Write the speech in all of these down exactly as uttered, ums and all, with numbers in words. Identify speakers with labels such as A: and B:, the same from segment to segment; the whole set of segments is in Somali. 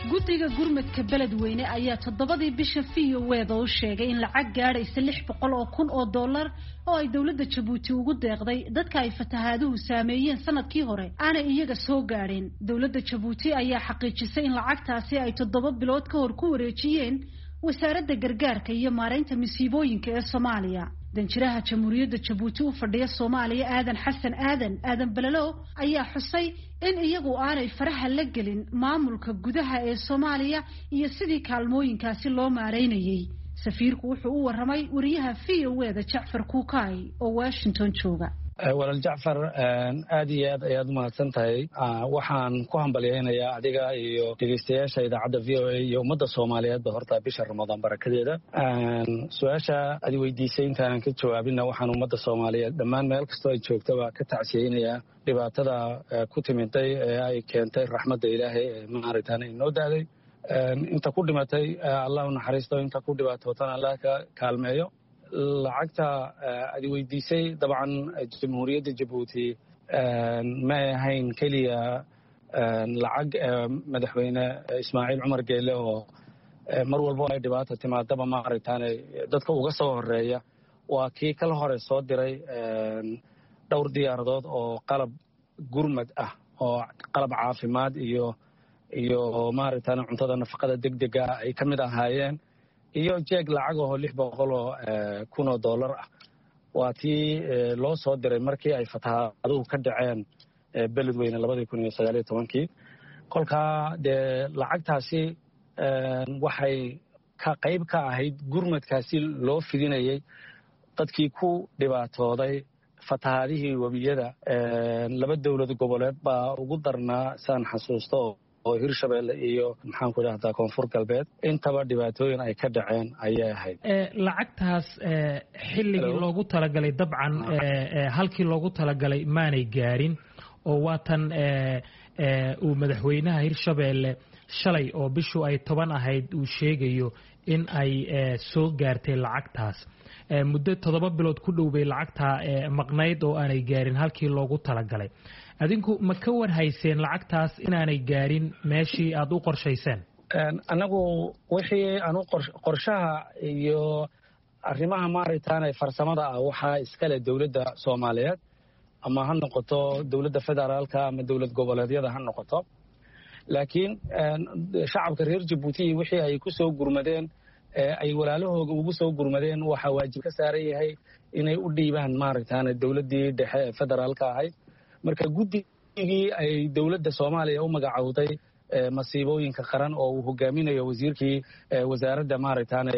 A: guddiga gurmadka beledweyne ayaa toddobadii bisha fiyo weeda u sheegay in lacag gaadhaysa lix boqol oo kun oo dollar oo ay dowladda Jabuuti ugu deeqday dadka ay fatahaaduhu saameeyeen sanadkii hore aanay iyaga soo gaadhin. Dowladda Jabuuti ayaa xaqiijisay in lacagtaasi ay toddoba bilood ka hor ku wareejiyeen wasaaradda gargaarka iyo maareynta masiibooyinka ee Soomaaliya. danjiraha jamhuuriyadda Jabuuti u fadhiya Soomaaliya aadan xasan aadan aadan balalo ayaa xusay in iyagu aanay faraha la gelin maamulka gudaha ee Soomaaliya iyo sidii kaalmooyinkaasi loo maareynayay. safiirku wuxuu u waramay wariyaha V O A da Jacfar Kuukay oo Washington jooga.
B: walaal Jacfar aad iyo aad ayaad mahadsan tahay. waxaan ku hambalyeeynaya adiga iyo dhageystayaasha idaacadda V O A iyo ummadda Soomaaliyeed horta bisha Ramadaan barakadeeda. su'aasha aad weydiisay intaan ka jawaabina waxaan ummadda Soomaaliyeed dhammaan meel kasta ay joogtaba ka tacsiyeynaya dhibaatada ku timiday ee ay keentay raxmadda Ilaahay ee maaritaan inoo daaday. inta ku dhimatay Allah u naxariisto, inta ku dhibaatootana Allah ka kaalmeeyo. lacagta aad weydiisay dabcan jamhuuriyadda Jabuuti ma ahayn kaliya lacag madaxweyne Ismaaciil Cumar Geele oo mar walba ay dhibaato timaadaba maaritaan dadka uga soo horeeya waa kii kala hore soo diray dhowr diyaaradood oo qalab gurmad ah oo qalab caafimaad iyo iyo maaritaan cuntada nafaqada degdega ay ka mid ahaayeen iyo jeeg lacag oo lix boqol oo kun oo dollar ah. waa tii loo soo diray markii ay fatahaaduhu ka dhaceen beledweyne labada kun iyo sagaal iyo toban. kolka de lacagtaasi waxay ka qayb ka ahayd gurmadkaasi loo fidinayay dadkii ku dhibaatooday fatahaadihii wabiyada. laba dawlad goboleed baa ugu darnaa saan xasuusto oo Hirshabeelle iyo maxaan ku dhahdaa Koonfur Galbeed intaba dhibaatooyin ay ka dhaceen ayay ahayd.
C: lacagtaas xilligii loogu talagalay dabcan halkii loogu talagalay maanay gaarin oo waatan uu madaxweynaha Hirshabeelle shalay oo bishu ay toban ahayd uu sheegayo in ay soo gaartay lacagtaas. muddo toddoba bilood ku dhow bay lacagta maqnayd oo aanay gaarin halkii loogu talagalay. adinku ma ka war hayseen lacagtaas inaanay gaarin meeshii aad u qorshayseen?
B: anagu wixii aanu qorshaha iyo arrimaha maaritaan ee farsamada ah waxaa iskale dowladda Soomaaliyeed ama ha noqoto dowladda federaalka ama dowlad goboleedyada ha noqoto. laakiin shacabka reer Jabuuti wixii ay ku soo gurmadeen ay walaalahooda ugu soo gurmadeen waxa waajib ka saaran yahay inay u dhiibaan maaritaan dowladdii dhexe ee federaalka ahayd. marka guddigii ay dowladda Soomaaliya u magacawday masiibooyinka qaran oo uu hogaaminayo wasiirkii wasaaradda maaritaan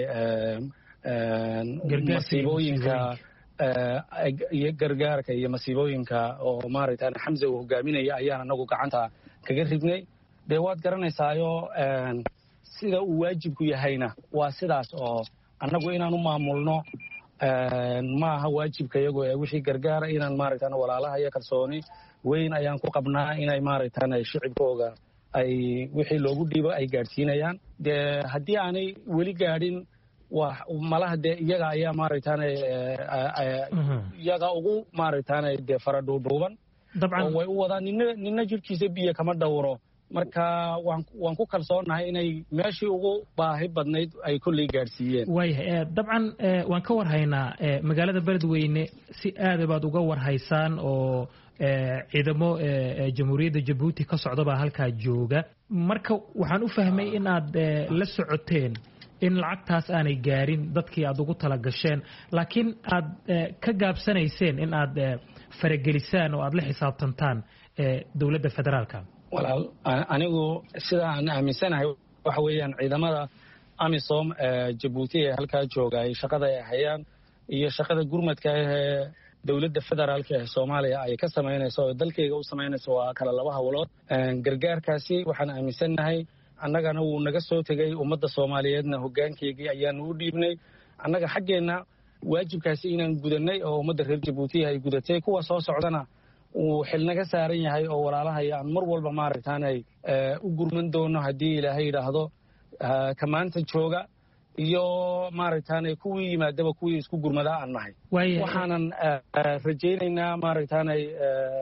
B: masiibooyinka iyo gargaarka iyo masiibooyinka oo maaritaan Xamza uu hogaaminayo ayaan anagu gacanta kaga ridnay. de waad garanaysaayo sida uu waajibku yahayna waa sidaas oo anagu inaan u maamulno ma aha waajibka iyagu ee wixii gargaara inaan maaritaan walaalaha iyo kalsooni weyn ayaan ku qabnaa inay maaritaan shicibkooga ay wixii loogu dhiibo ay gaarsiinayaan. de haddii aanay weli gaadhin wax malaha de iyaga ayaa maaritaan iyaga ugu maaritaan de fara dhuudhuuban dabcan way u wadaan ninna ninna jirkiisa biyo kama dhowro. marka waan waan ku kalsoonahay inay meeshii ugu baahi badnayd ay kulli gaarsiiyeen.
C: waayahay dabcan waan ka warhaynaa magaalada beledweyne si aad baad uga warhaysaan oo ciidamo jamhuuriyadda Jabuuti ka socda halkaa jooga. marka waxaan u fahmay in aad la socoteen in lacagtaas aanay gaarin dadkii aad ugu tala gasheen laakiin aad ka gaabsanayseen in aad faragelisaan oo aad la xisaabtantaan dowladda federaalka.
B: walaal anigu sida aan aaminsanahay waxa weeyaan ciidamada AMISOM Jabuuti ee halkaa jooga ay shaqada ay hayaan iyo shaqada gurmadka ee dowladda federaalka ee Soomaaliya ay ka sameynayso oo dalkayga u sameynayso waa kala laba hawlood. gargaarkaasi waxaan aaminsanahay annagana wuu naga soo tegay ummadda Soomaaliyeedna hoggaankeygii ayaan u dhiibnay. annaga xaggeena waajibkaasi inaan gudanay oo ummadda reer Jabuuti ay gudatay. kuwa soo socdana uu xil naga saaran yahay oo walaalaha aan mar walba maaritaan ay u gurman doono haddii Ilaahay yiraahdo ka maanta jooga iyo maaritaan kuwii yimaadaba kuwii isku gurmada aan nahay. waxaanan rajaynaynaa maaritaan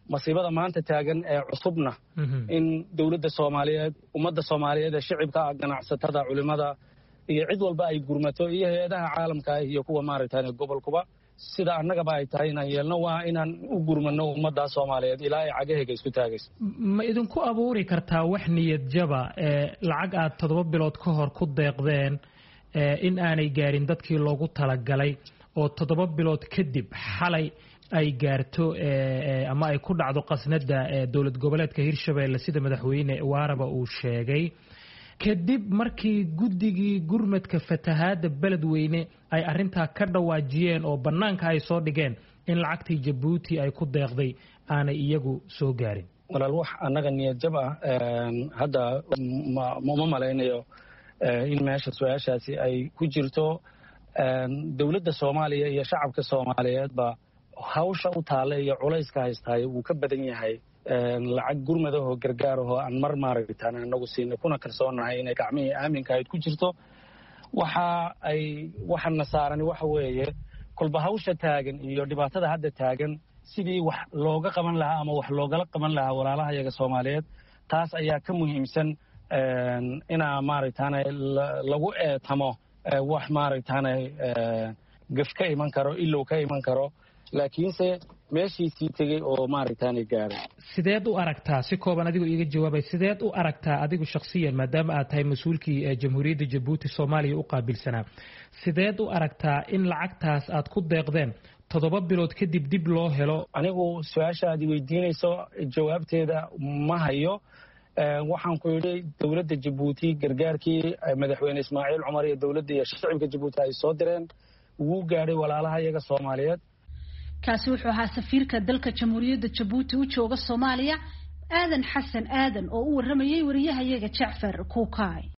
B: masiibada maanta taagan ee cusubna in dowladda Soomaaliyeed ummadda Soomaaliyeed shicibka ganacsatada culimada iyo cid walba ay gurmato iyo hay'adaha caalamka iyo kuwa maaragtay gobolkuba sida annagaba ay tahay inaan yeelno waa inaan u gurmano ummadda Soomaaliyeed ilaa ay cagaheega isku taagayso
C: ma idinku abuuri kartaa wax niyad jaba ee lacag aad toddoba bilood ka hor ku deeqdeen in aanay gaarin dadkii loogu talagalay oo toddoba bilood kadib xalay ay gaarto ama ay ku dhacdo qasnada dowlad goboleedka Hirshabeelle sida madaxweyne Waaraba uu sheegay kadib markii guddigii gurmadka fatahaada beledweyne ay arintaa ka dhawaajiyeen oo banaanka ay soo dhigeen in lacagtii Djibouti ay ku deeqday aanay iyagu soo gaarin
B: walaal wax annaga niyad jab ah hadda ma malaynayo in meesha su'aashaasi ay ku jirto dowladda Soomaaliya iyo shacabka Soomaaliyeed ba hawsha u taale iyo culayska haystay uu ka badan yahay lacag gurmada oo gargaar oo aan mar maaragtaan anagu siinay kuna kalsoonahay inay gacmihii aaminka ay ku jirto waxa ay waxana saaran waxa weeye kulba hawsha taagan iyo dhibaatada hadda taagan sidii wax looga qaban lahaa ama wax loogala qaban lahaa walaalaha iyaga Soomaaliyeed taas ayaa ka muhiimsan ina maaragtaan lagu eetamo wax maaragtaan gaf ka iman karo illow ka iman karo laakiinse meeshiisii tegay oo maaragtaan gaaray
C: sideed u aragtaa si kooban adigu iiga jawaabay sideed u aragtaa adigu shakhsiyan maadaama aad tahay mas'uulkii jamhuuriyadda Djibouti Soomaaliya u qaabilsanaa sideed u aragtaa in lacagtaas aad ku deeqdeen toddoba bilood kadib dib loo helo
B: anigu su'aasha aad weydiinayso jawaabteeda ma hayo waxaan ku yiri dowladda Djibouti gargaarkii madaxweyne Ismaaciil Cumar iyo dowladda iyo shacabka Djibouti ay soo direen uu gaaray walaalaha iyaga Soomaaliyeed
A: kaasi wuxuu ahaa safiirka dalka jamhuuriyadda Djibouti u jooga Soomaaliya aadan xasan aadan oo u waramayay wariyaha iyaga Jacfar Kuukay